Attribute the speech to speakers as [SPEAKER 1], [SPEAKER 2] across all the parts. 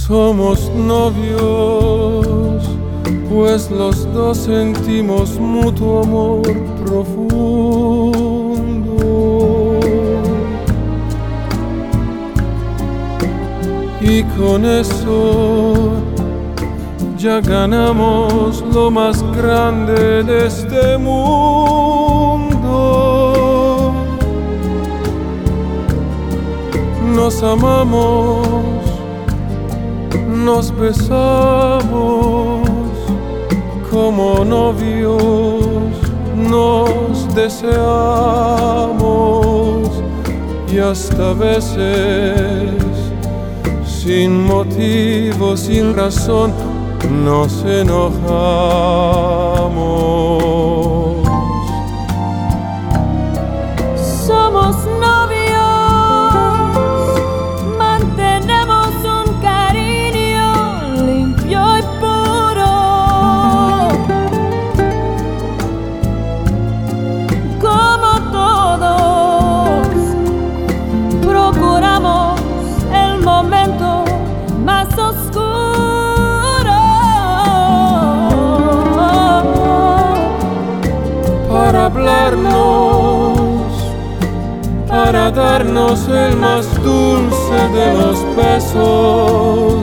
[SPEAKER 1] Somos novios, pues los dos sentimos mutuo amor profundo. Y con eso ya ganamos lo más grande de este mundo. Nos amamos, nos besamos como novios, nos deseamos y hasta veces sin motivo, sin razón, nos enojamos.
[SPEAKER 2] Somos novios, mantenemos un cariño limpio y puro. Como todos, procuramos el momento más oscuro
[SPEAKER 1] para hablarnos, para darnos el más dulce de los besos,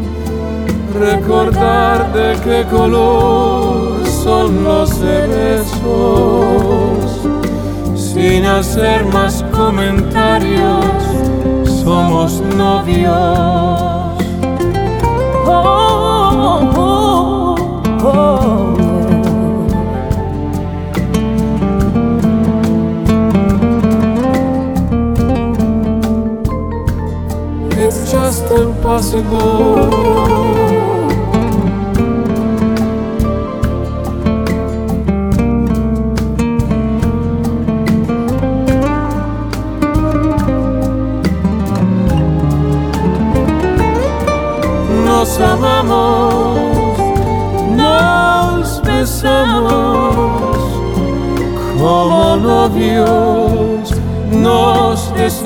[SPEAKER 1] recordar de qué color son los cerezos, sin hacer más comentarios, somos novios.
[SPEAKER 2] Oh, oh, oh, oh.
[SPEAKER 1] It's just impossible. Nos amamos, nos besamos como novios, nos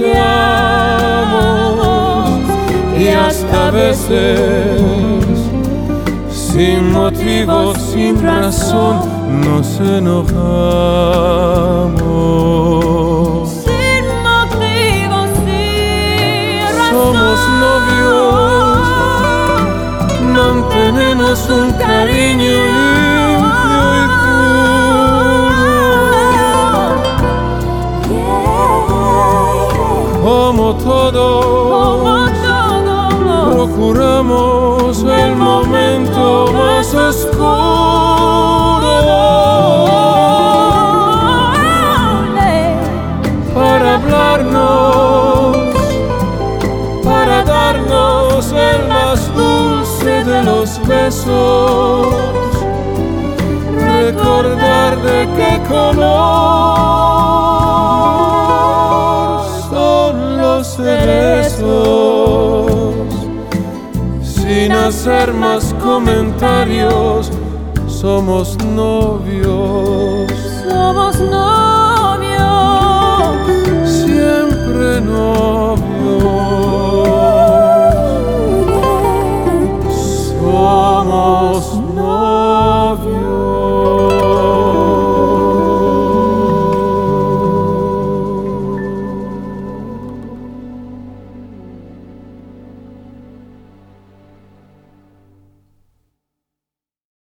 [SPEAKER 1] deseamos y hasta veces sin motivo, sin razón, nos enojamos.
[SPEAKER 2] Sin motivo, sin razón.
[SPEAKER 1] Somos novios, mantenemos un cariño limpio y puro. Como todos, procuramos el momento más oscuro para hablarnos, para darnos el más dulce de los besos, recordar de qué color son los cerezos, sin hacer más comentarios, somos novios.
[SPEAKER 2] Somos novios.